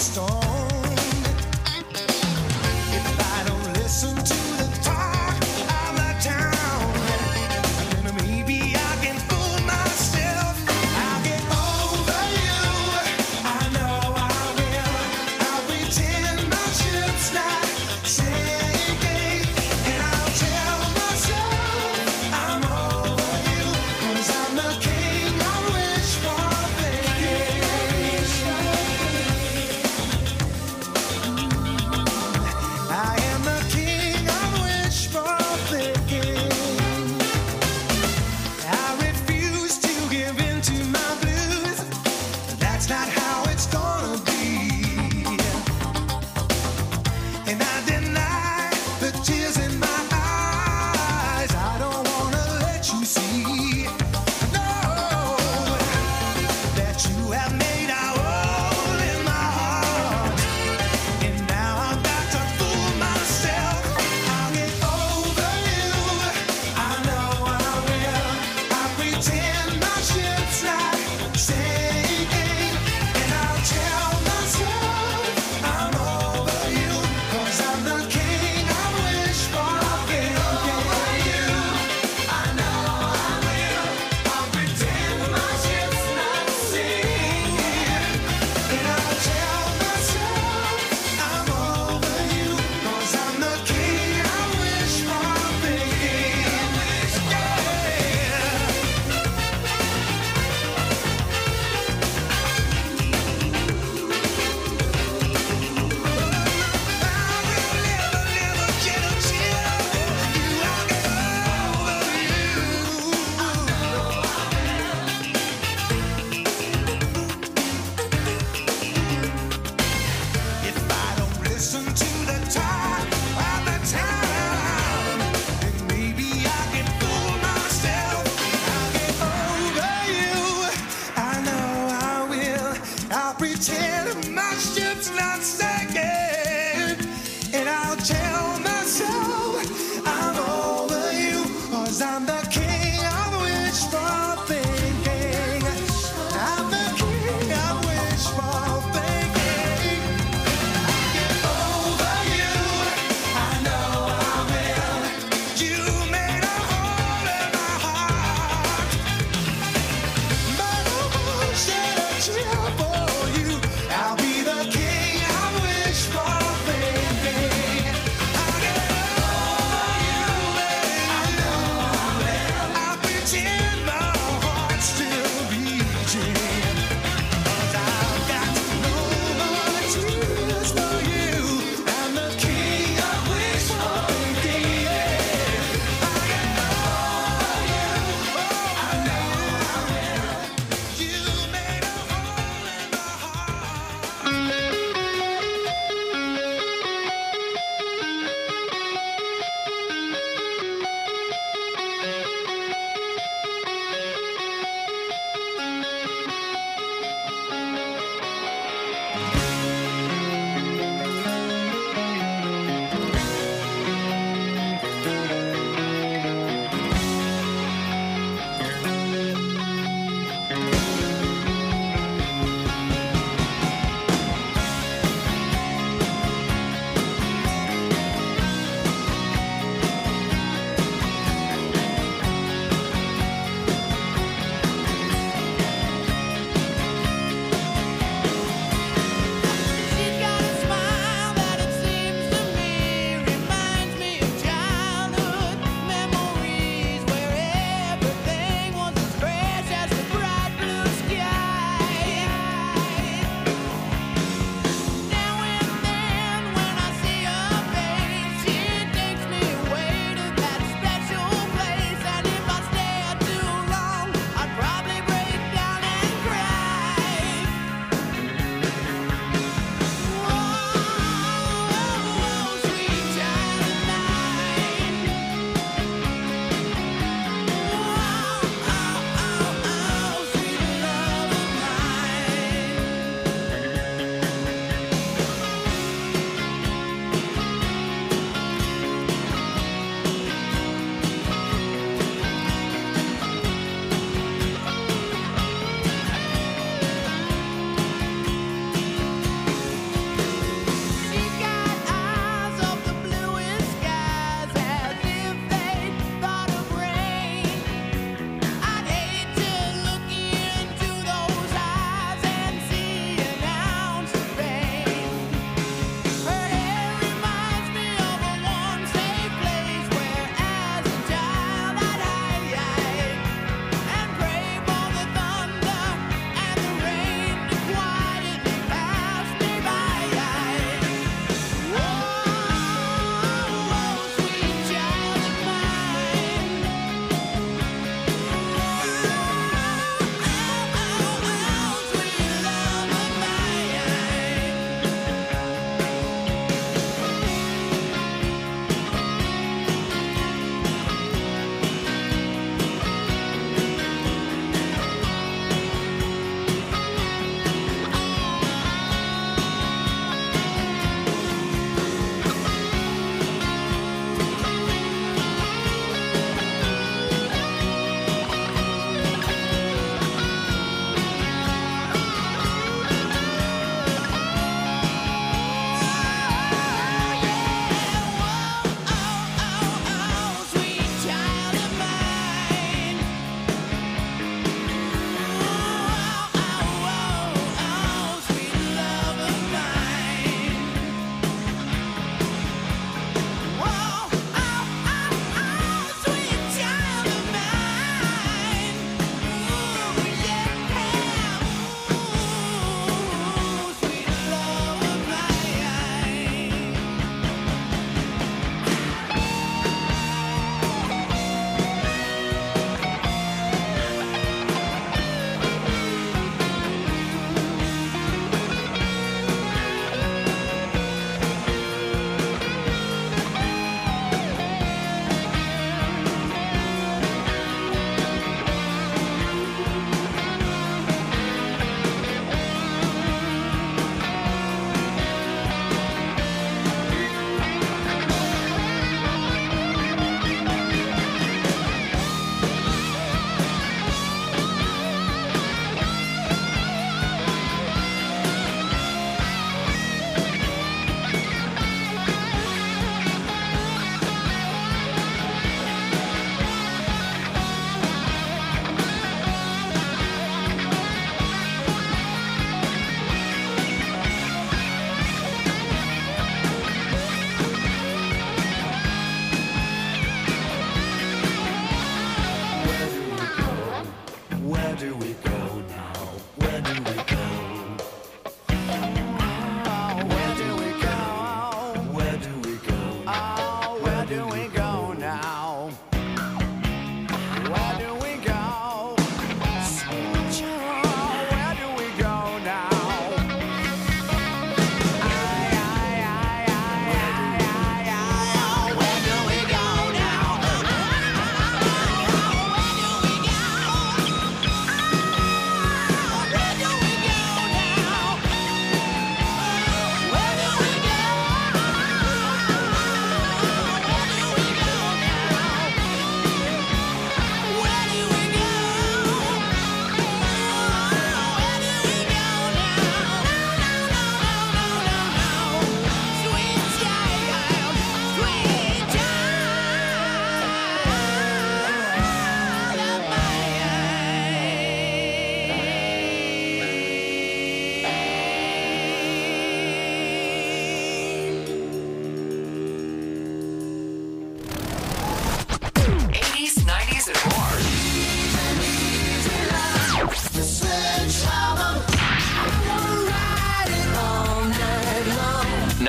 I'll be the king of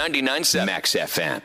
99.7 Max FM.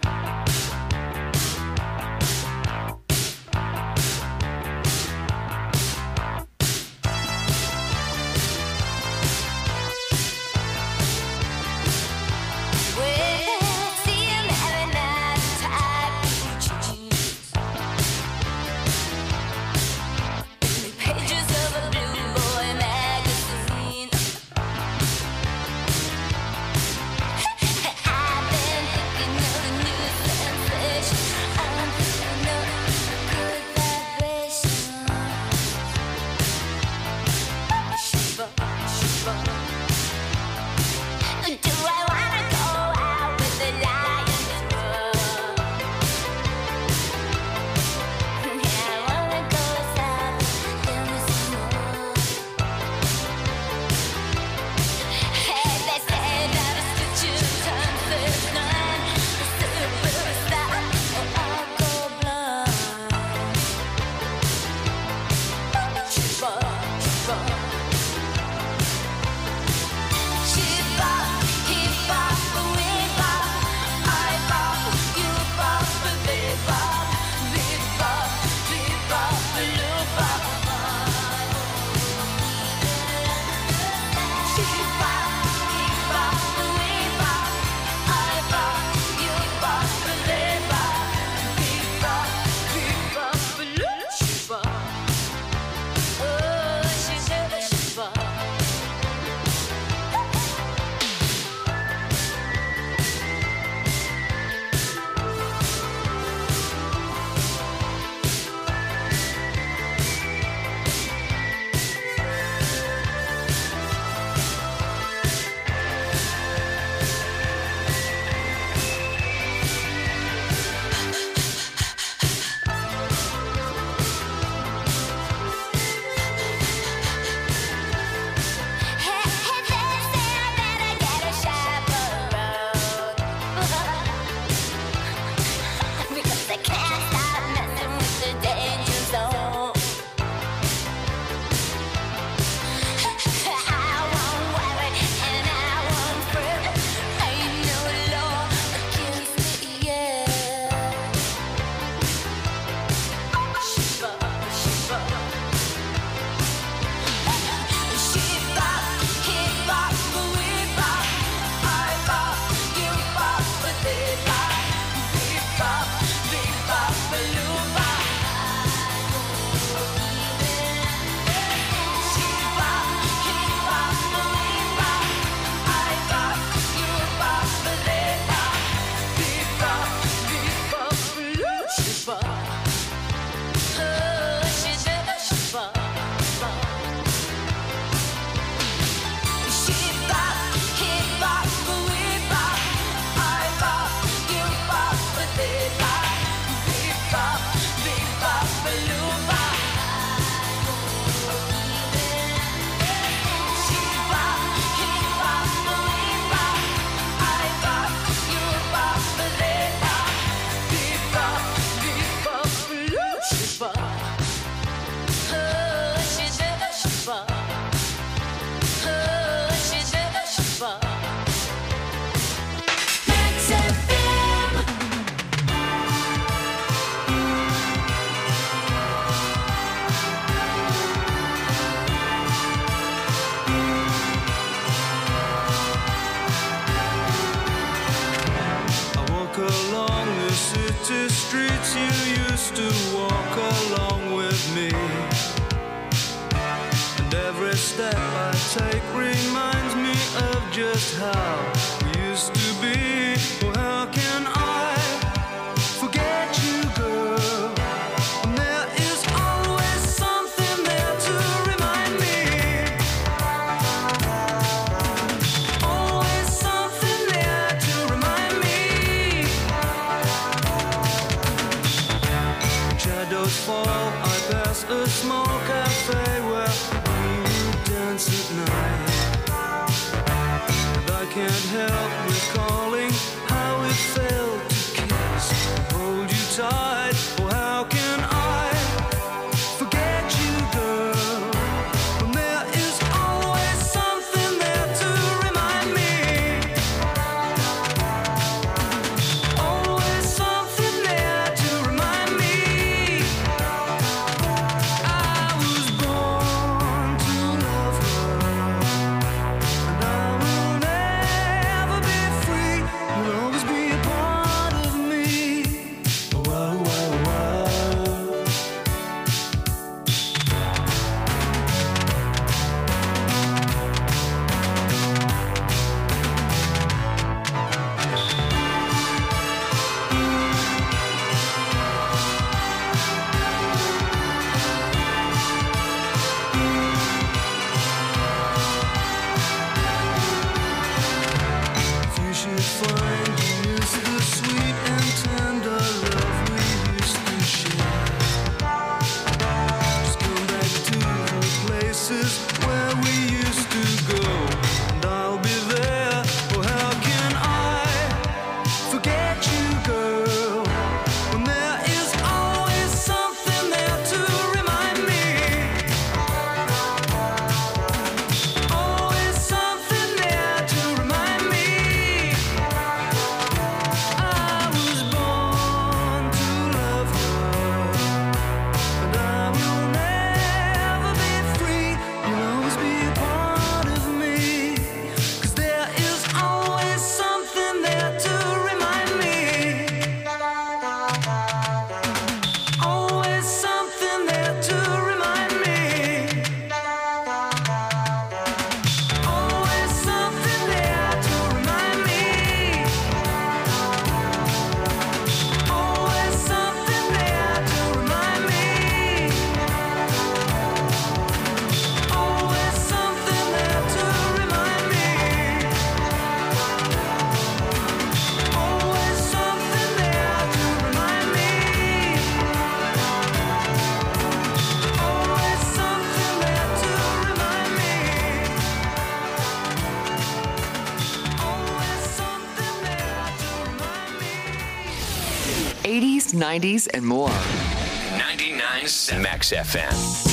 80s, 90s, and more. 99.7 Max FM.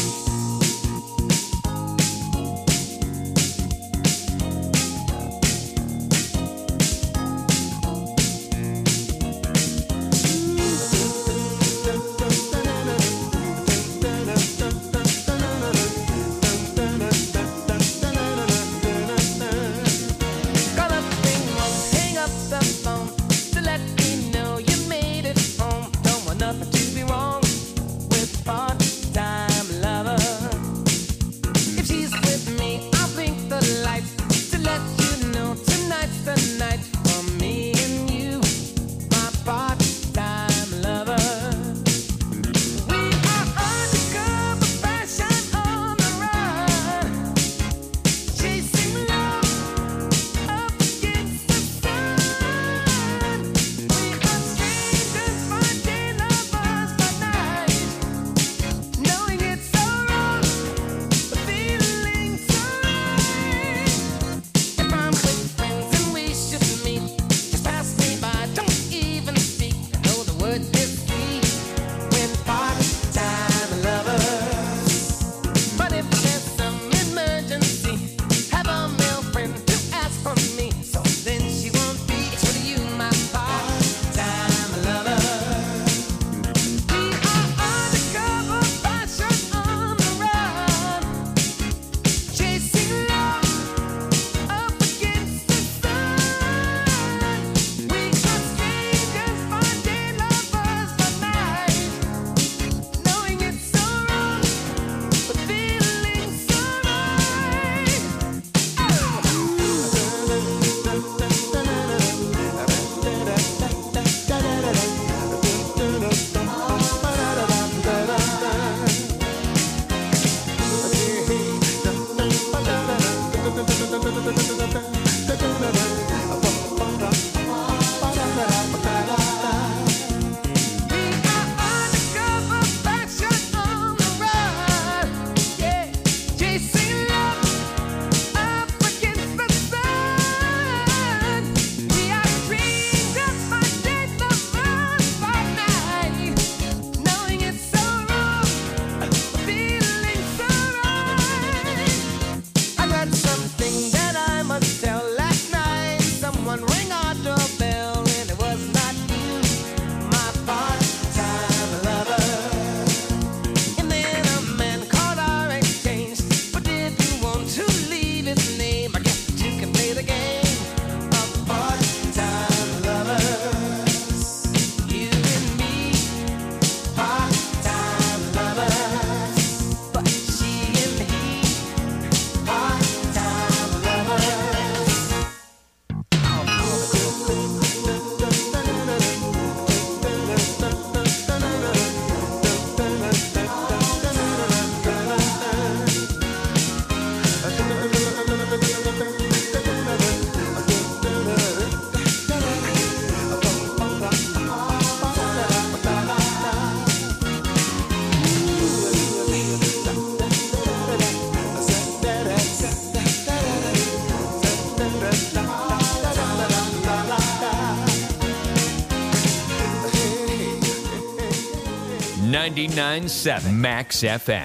.997 Max FM.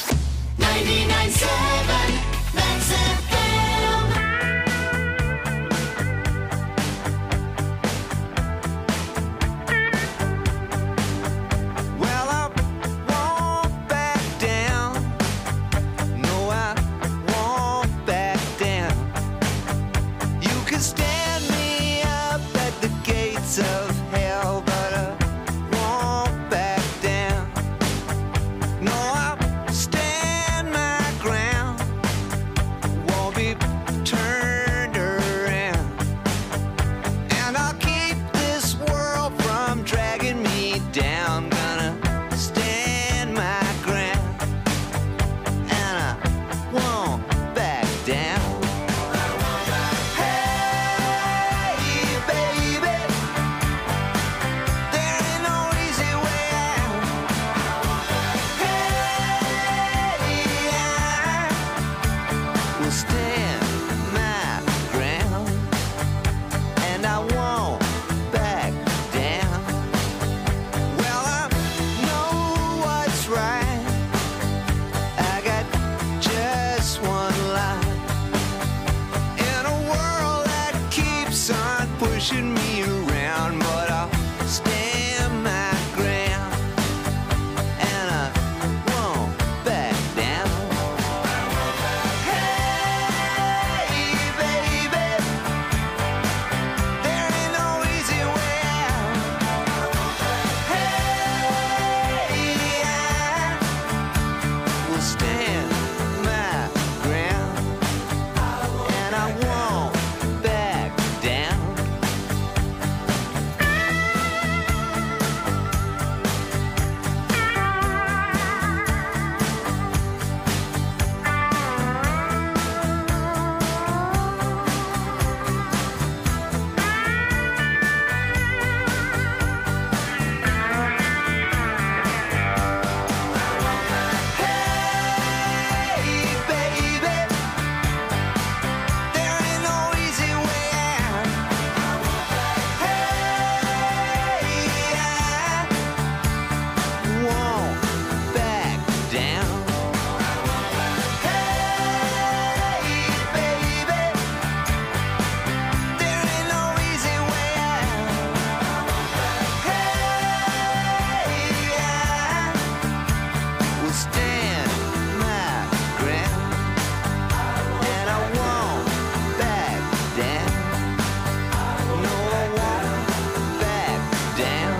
99.7 Max FM. Well, I won't back down. No, I won't back down. You can stand me up at the gates of hell, but I won't back down. No, I'll stand my ground. pushing me around, but I'll stand my ground, and I won't back down. Hey, baby, there ain't no easy way out. Hey, I will stand my ground, and I won't back down. Hey, baby, there ain't no easy way out. Hey, I won't back down. Hey, baby, there ain't no easy way out. Hey, I will stand my ground, and I won't back down. No, I won't back down.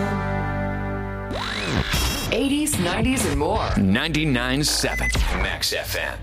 80s, 90s, and more. 99.7 Max FM.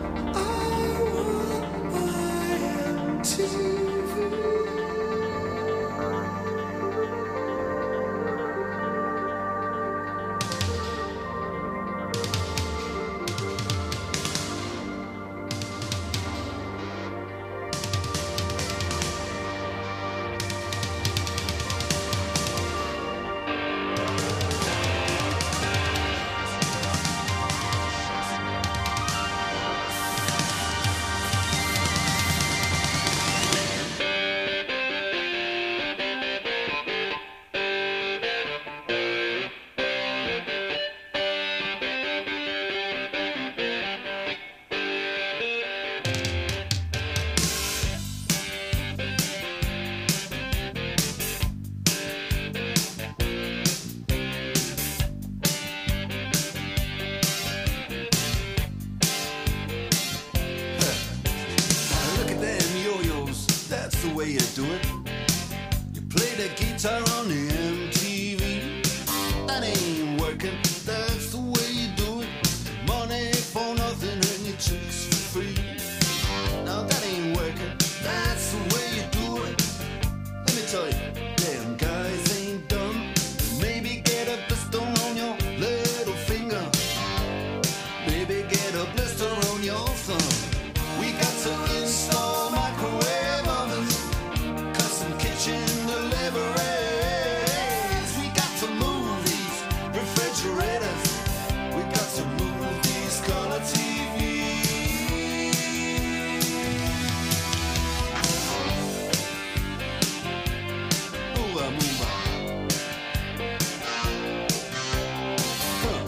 Look at them yo-yos, that's the way you do it. You play the guitar on the MTV. That ain't working, that's the way you do it. Money for nothing and your chicks for free. Now that ain't working, that's the way you do it. Let me tell you, damn guys ain't dumb. Maybe get a blister on your little finger. Maybe get a blister on your thumb. We got to install microwave ovens, custom kitchen deliveries. We got to move these refrigerators. We got to move these color TVs. Move on, move on. Huh.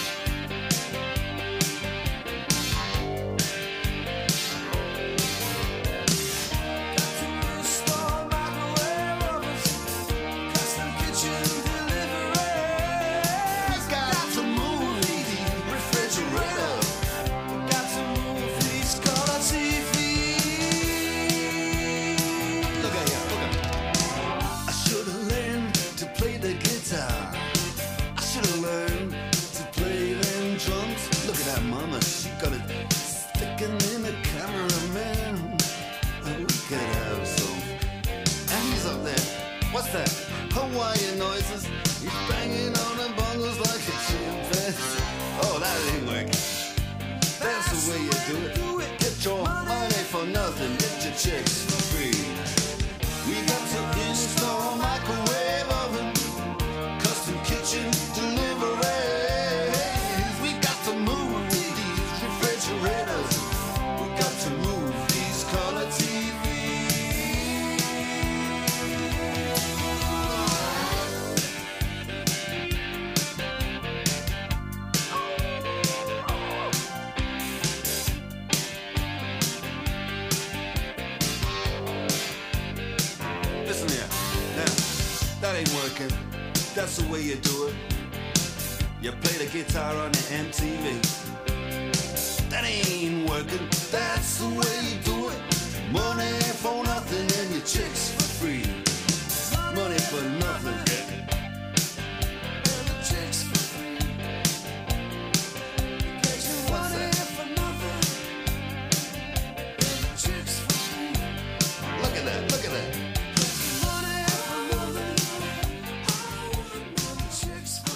Mama, she got it sticking in the cameraman. We could have some. And he's up there. What's that? Hawaiian noises. He's banging on the bongos like a chimpanzee. Oh, that ain't working. That's the way you do it. Get your money for nothing. Get your chicks for free. We got to install microwave oven, custom kitchen deliveries. We got to move these refrigerators. We got to move these color TVs. that ain't working. That's the way you do it. You play the guitar on the MTV. That ain't working. That's the way you do it. Money for nothing and your chicks for free. Money for nothing. And the chicks for free. What's that? And the chicks for free. Look at that, look at that. Money for nothing. Chicks for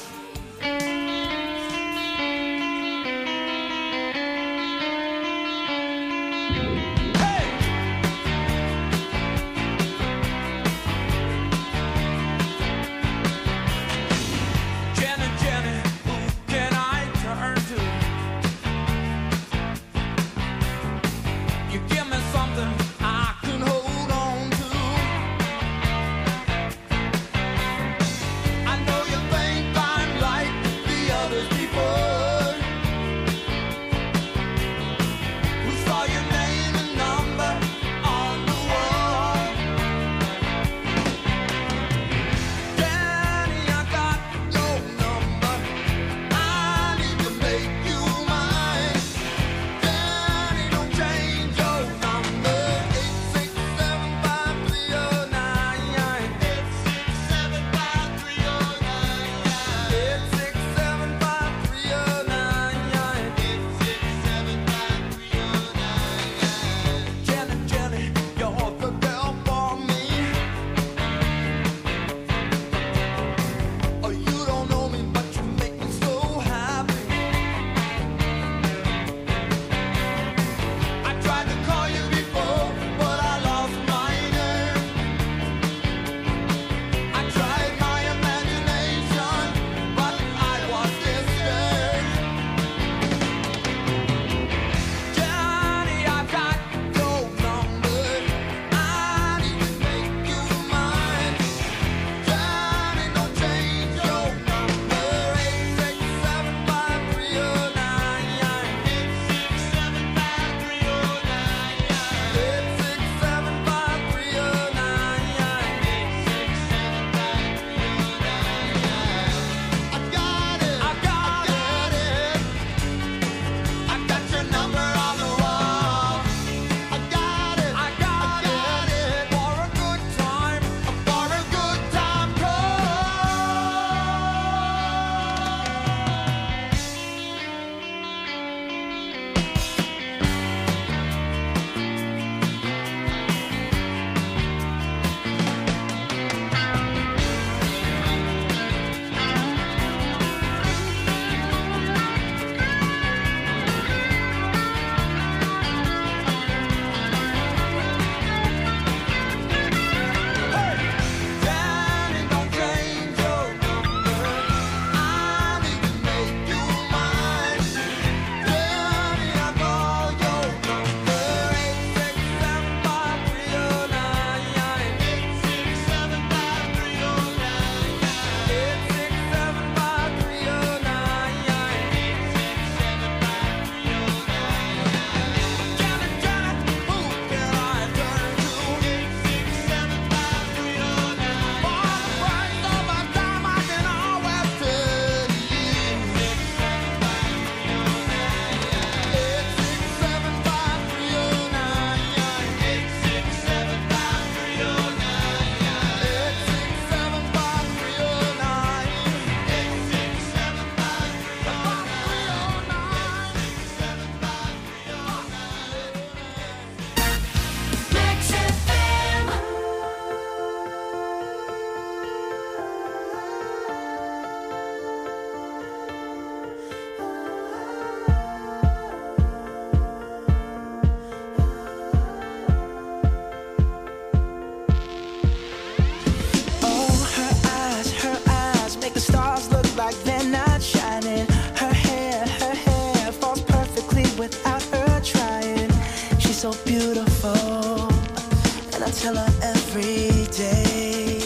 tell her every day.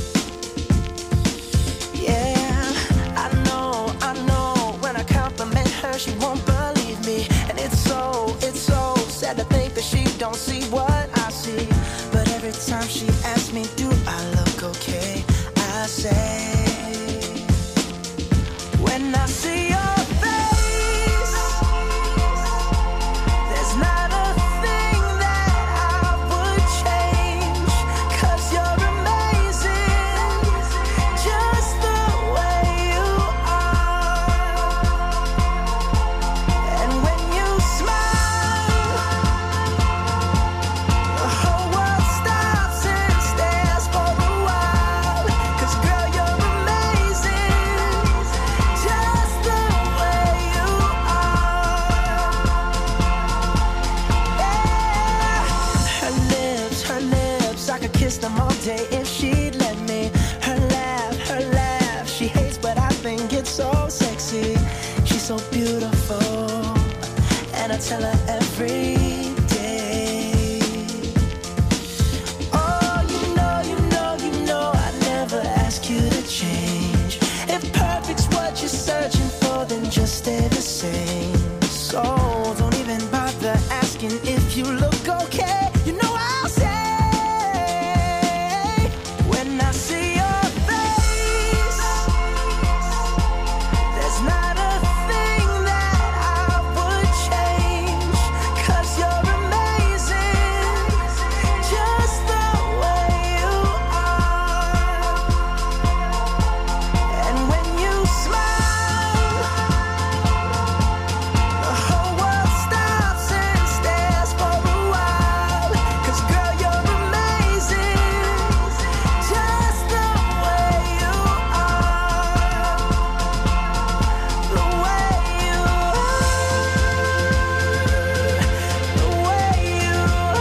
Yeah, I know, when I compliment her, she won't believe me. And it's so sad to think that she don't see what I see. But every time she asks me, do I look okay? I kiss them all day if she'd let me. Her laugh, she hates but I think it's so sexy. She's so beautiful, and I tell her every day. Oh, you know, I never ask you to change. If perfect's what you're searching for, then just stay the same. So don't even bother asking if you look okay. You know I'll say when I see your face, there's not a thing that I would change, 'cause you're amazing, just the way you are. And when you smile, the whole world stops and stares for a while. 'Cause girl, you're amazing, just the way you are. The way you are. The way you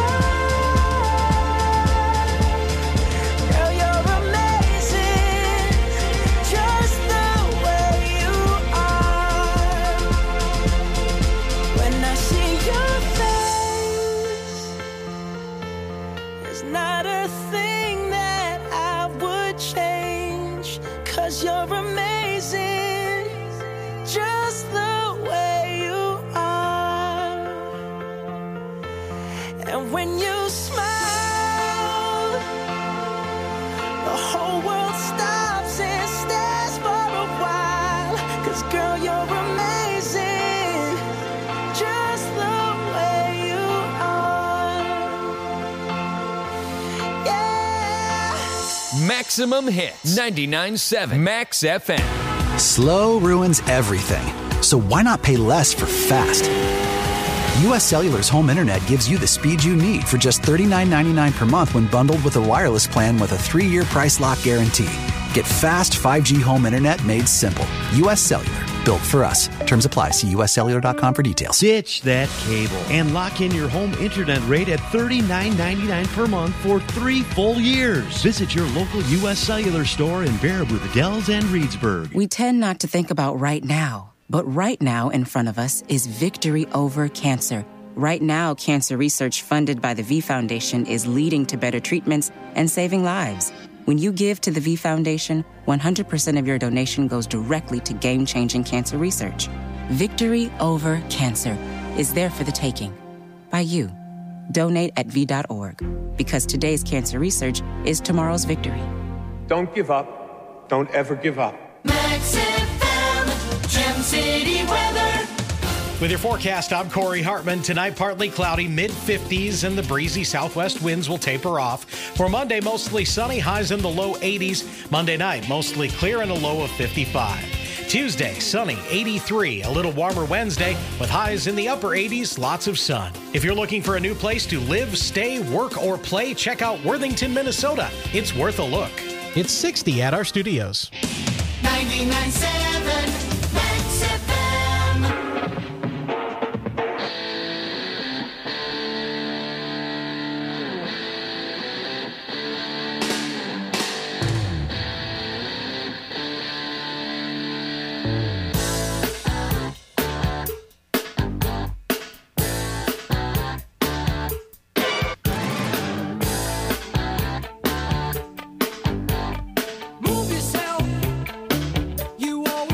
are. Girl, you're amazing, just the way you are. When I see your face, there's not a thing that I would change, 'cause you're amazing, just the way you are. And when you smile, the whole world stops and stares for a while. 'Cause girl, you're amazing, just the way you are. Yeah. Maximum Hits. 99.7 Max FM. Slow ruins everything. So why not pay less for fast? US Cellular's home internet gives you the speed you need for just $39.99 per month when bundled with a wireless plan with a 3-year price lock guarantee. Get fast 5G home internet made simple. US Cellular, built for us. Terms apply. See uscellular.com for details. Ditch that cable and lock in your home internet rate at $39.99 per month for 3 full years. Visit your local U.S. Cellular store in Baraboo, the Dells, and Reedsburg. We tend not to think about right now, but right now in front of us is victory over cancer. Right now, cancer research funded by the V Foundation is leading to better treatments and saving lives. When you give to the V Foundation, 100% of your donation goes directly to game-changing cancer research. Victory over cancer is there for the taking. By you. Donate at V.org. Because today's cancer research is tomorrow's victory. Don't give up. Don't ever give up. Max FM, Gem City weather. With your forecast, I'm Corey Hartman. Tonight, partly cloudy, mid-50s, and the breezy southwest winds will taper off. For Monday, mostly sunny, highs in the low 80s. Monday night, mostly clear and a low of 55. Tuesday, sunny, 83. A little warmer Wednesday with highs in the upper 80s, lots of sun. If you're looking for a new place to live, stay, work, or play, check out Worthington, Minnesota. It's worth a look. It's 60 at our studios. 99.7 Max FM. Move yourself. You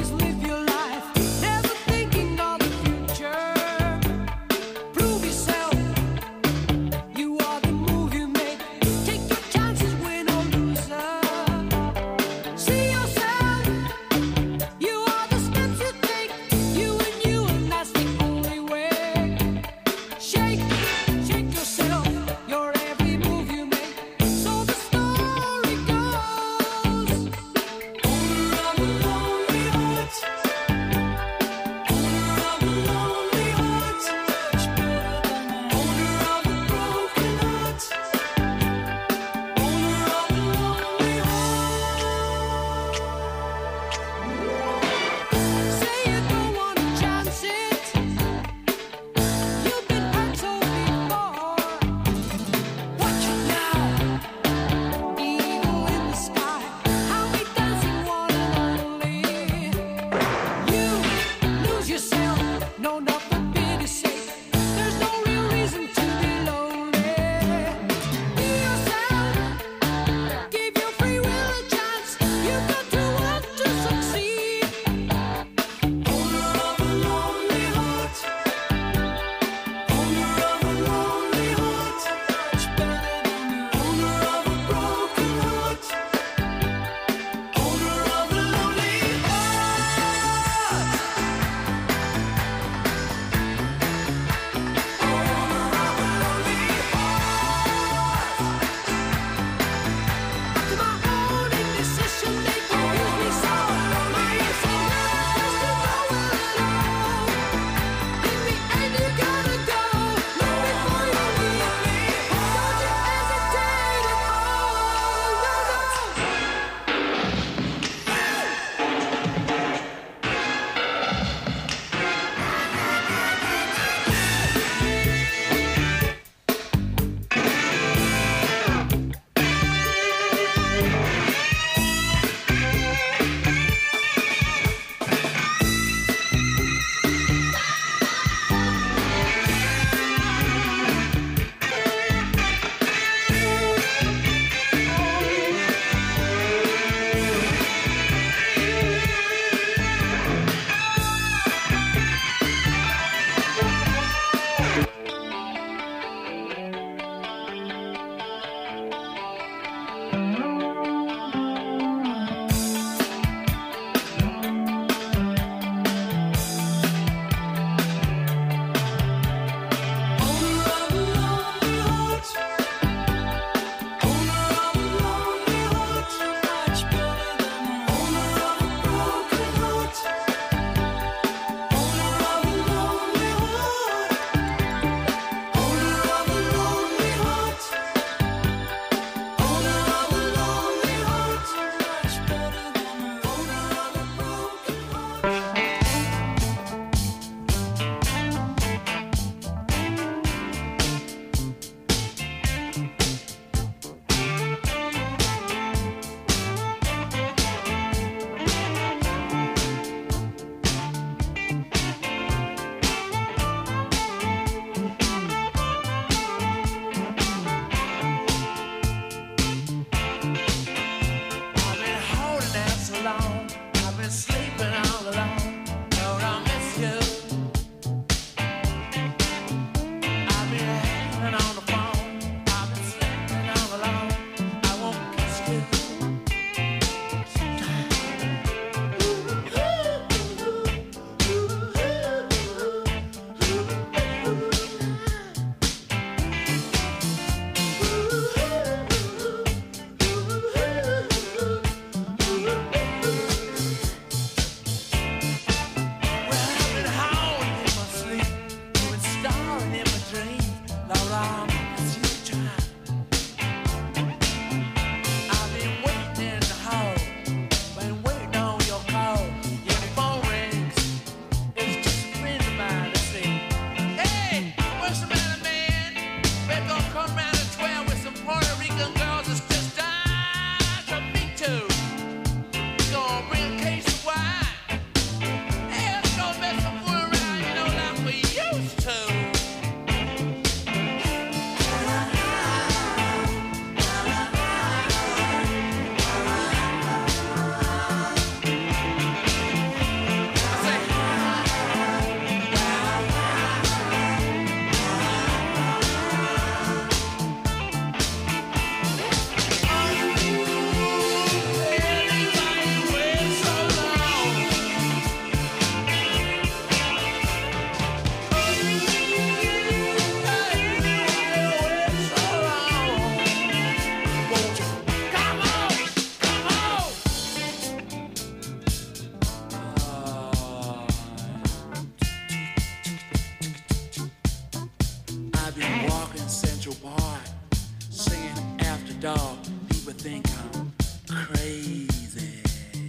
think I'm crazy.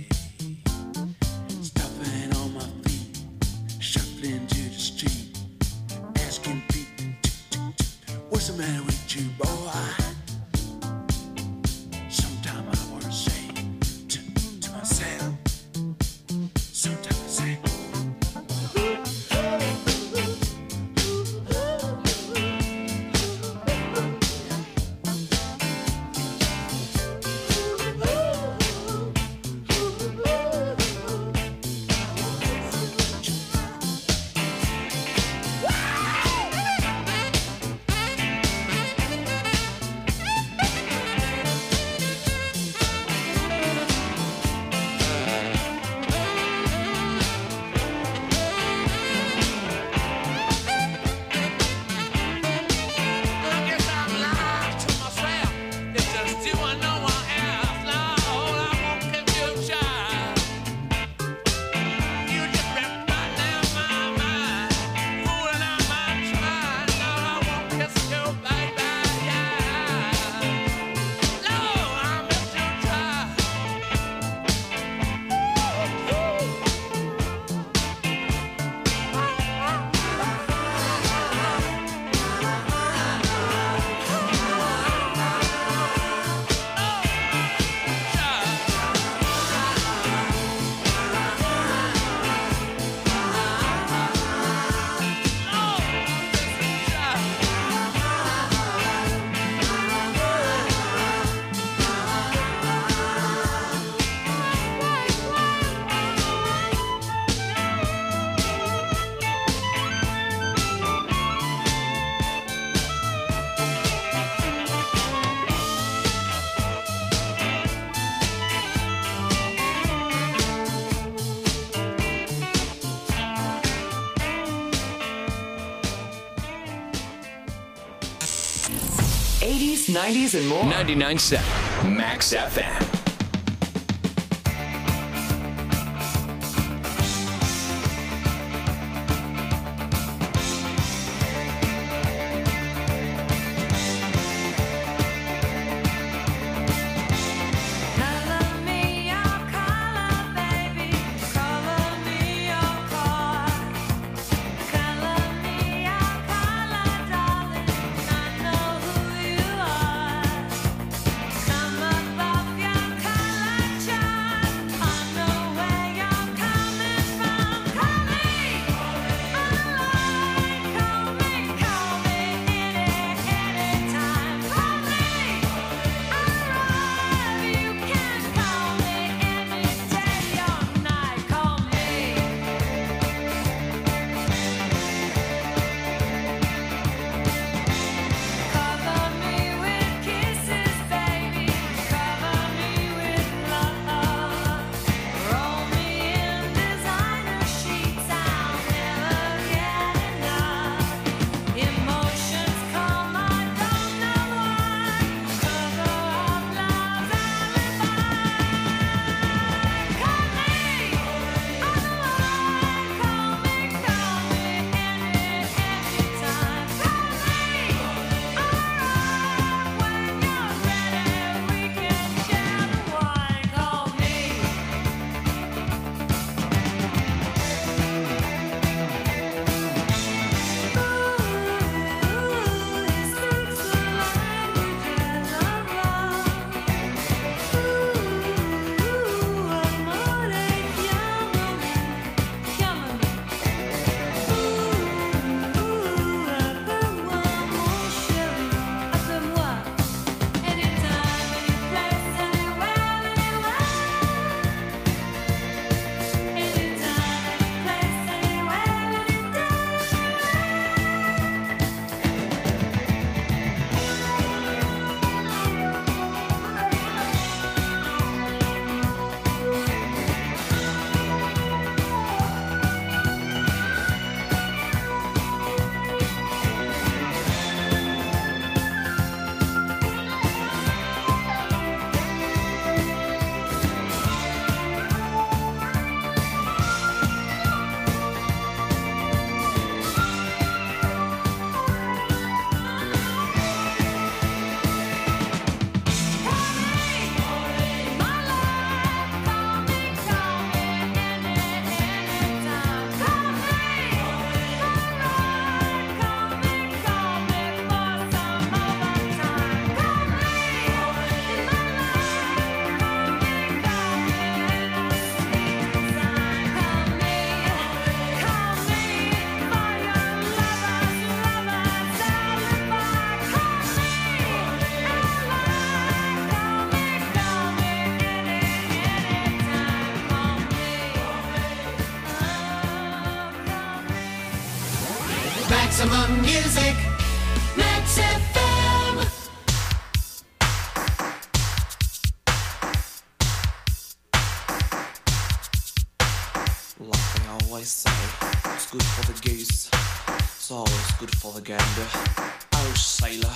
Stopping on my feet, shuffling to the street, asking people, what's the matter with you, boy? Sometimes I want to say to myself, sometimes I say, '80s, '90s, and more. 99.7 Max FM. Come above your Maximum music. Max FM. Like they always say, it's good for the goose, it's always good for the gander. Oh, sailor.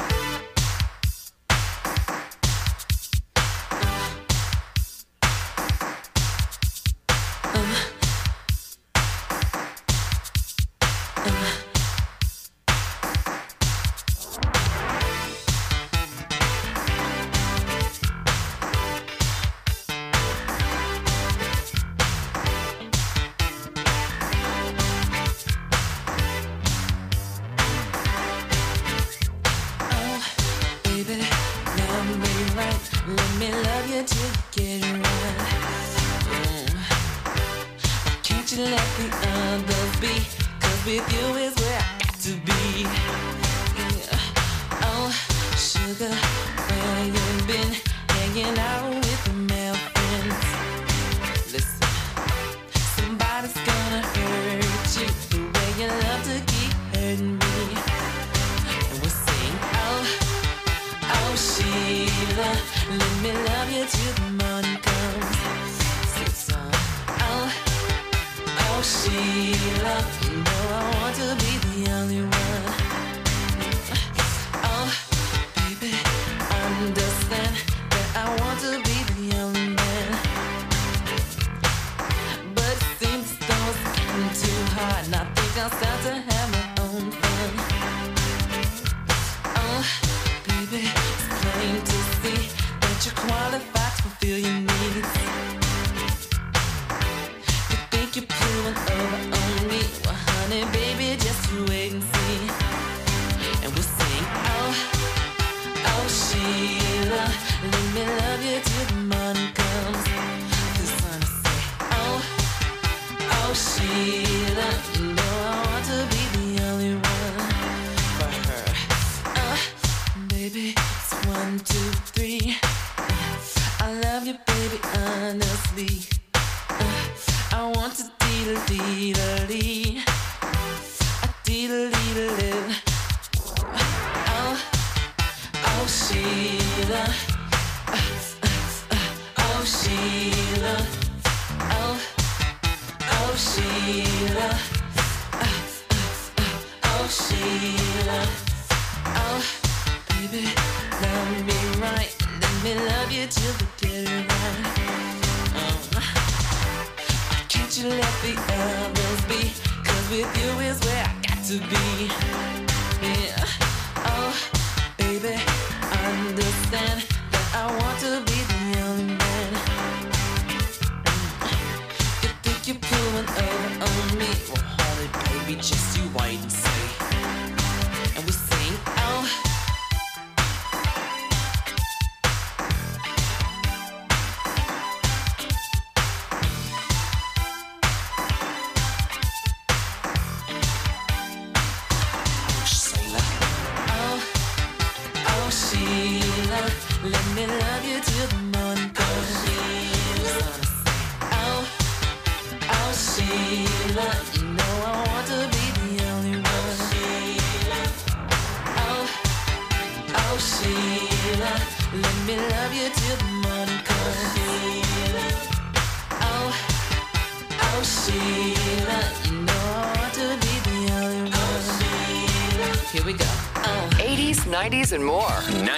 Here we go. 80s, 90s, and more.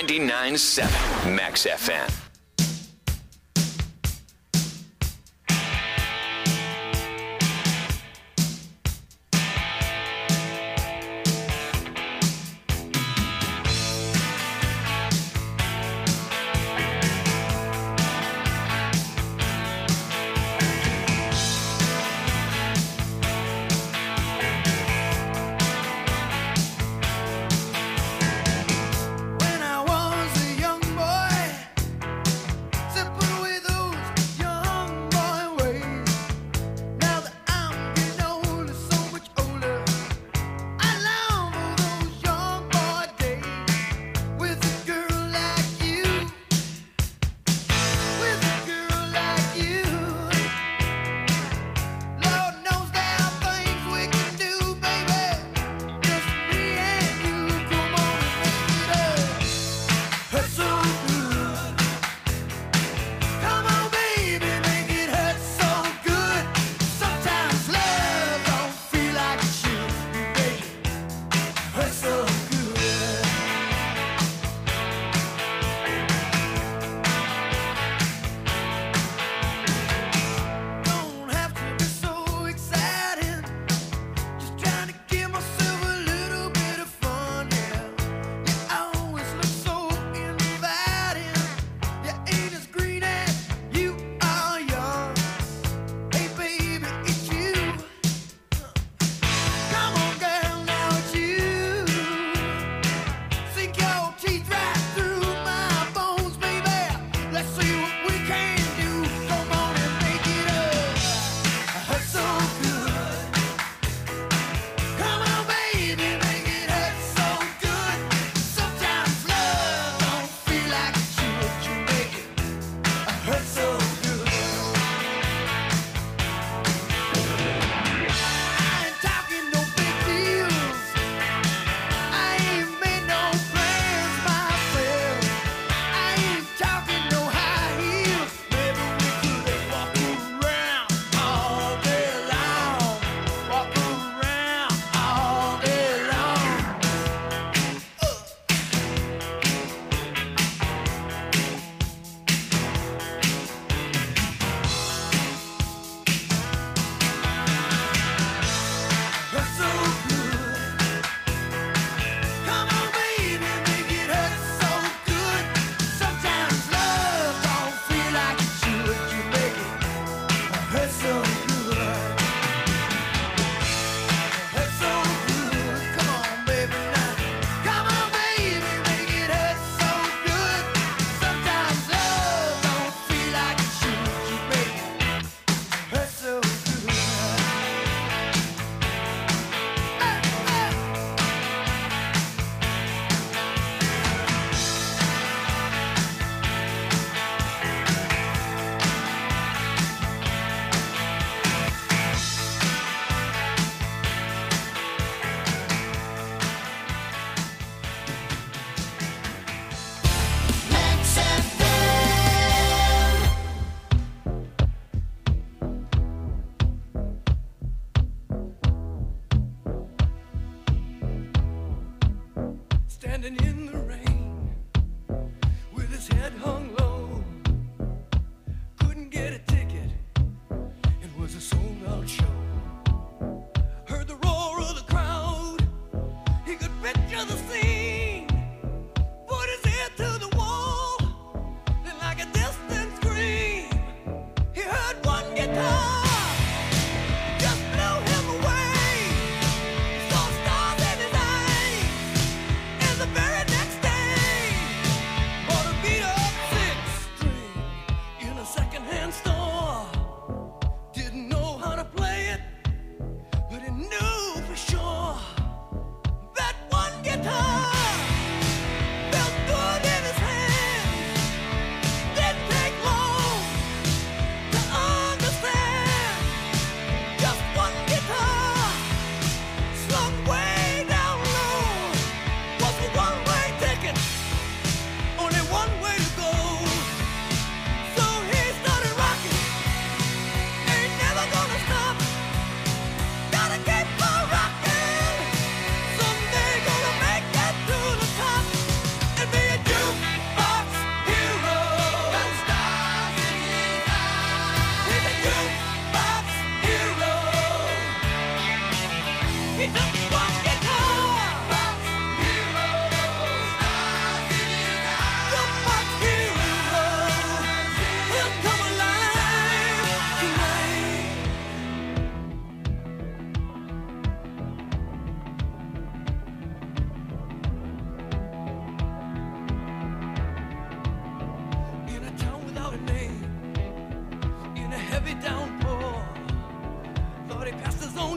99.7 Max FM. When I was a young boy,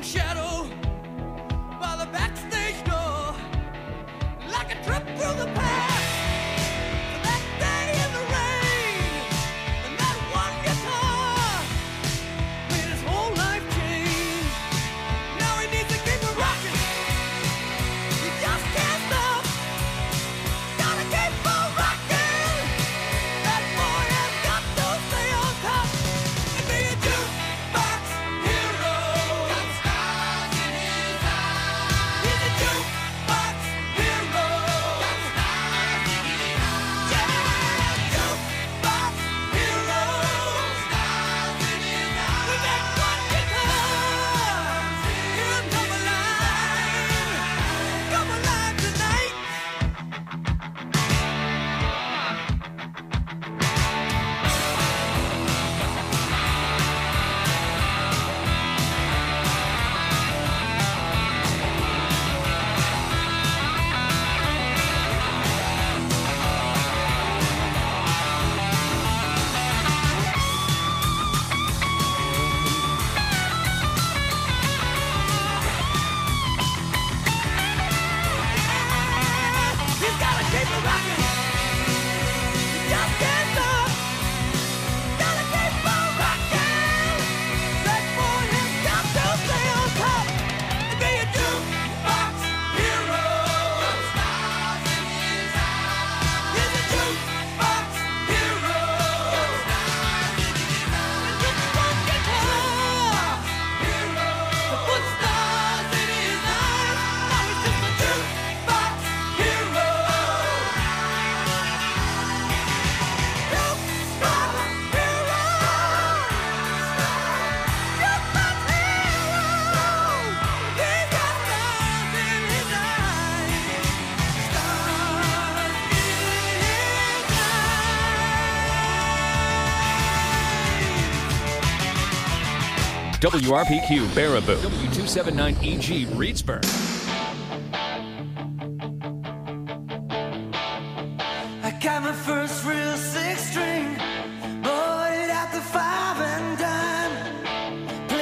shadow by the backstage door, like a trip through the past. That day in the rain, and that one guitar made his whole life change. Now he needs to keep it rocking. He just can't stop. Gotta keep on rocking. That boy has got to stay on top and be a jukebox hero. Got stars in his eyes. He's a jukebox hero. Got stars in his eyes. Yeah, jukebox hero. Stars in his eyes. With that one guitar, he'll come alive tonight. He's gotta keep it rocking. He just can't stop. Gotta keep on rocking. That boy has got to stay on top and be a jukebox hero. Got stars in his eyes. He's a jukebox hero. Got stars in his eyes. With one guitar hero to put stars in his eyes. Now he's just a jukebox hero. WRPQ Baraboo. W279EG Reedsburg.